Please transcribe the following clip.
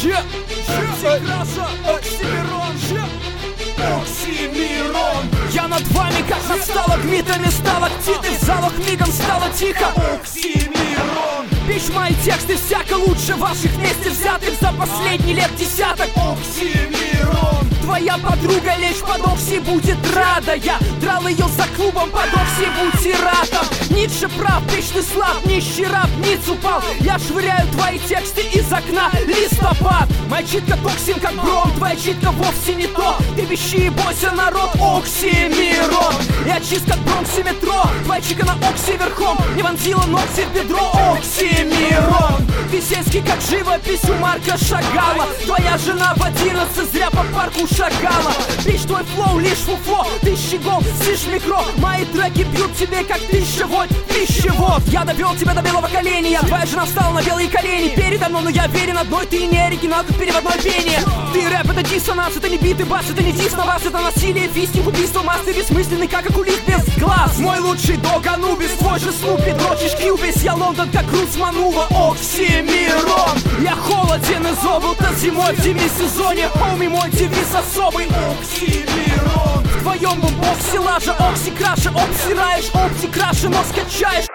Оксимирон. Я над вами как настала гвитами стала ктиты, в залах мигом стало тихо. Оксимирон. Бич мои тексты всяко лучше ваших вместе взятых за последний лет десяток. Оксимирон. Твоя подруга лечь под Окси будет рада. Я драл ее за клубом под Окси бутиратом. Ницше прав, бич ты слаб, нищий раб, ниц упал. Я швыряю твои тексты из окна листопад. Моя читка токсин как бром, твоя читка вовсе не то. Ты бещи и бойся, народ, Оксимирон. Я чист как Бронкс и метро, твоя чика на Окси верхом не вонзила ногти в бедро. Оксимирон. Ты сельский как живопись у Марка Шагала. Твоя жена в 11 зря по парку шагала. Бич, твой флоу лишь фуфло, тысячи гол, слышь микро. Мои треки бьют тебе как 1000 вольт, пищевод. Я довел тебя до белого коленя. Твоя жена встала на белые колени передо мной, но я верен одной. Ты не оригинал, как переводное пение. Ты рэп, это диссонанс, это не бит и бас, это не дис на вас. Это насилие, фистинг, убийство, масс. Ты бессмысленный, как окулист без глаз. Мой лучший дог Анубис, твой же Снупи, дрочишь Кьюбис. Я Лондон, как Рус Манува, Оксимирон. Я холоден из облака зимой в демисезоне. Хоми, мой девиз особый. Оксимирон. В твоем бомбоксе лажа, Окси краше, обсираешь, опти краше, но скачаешь.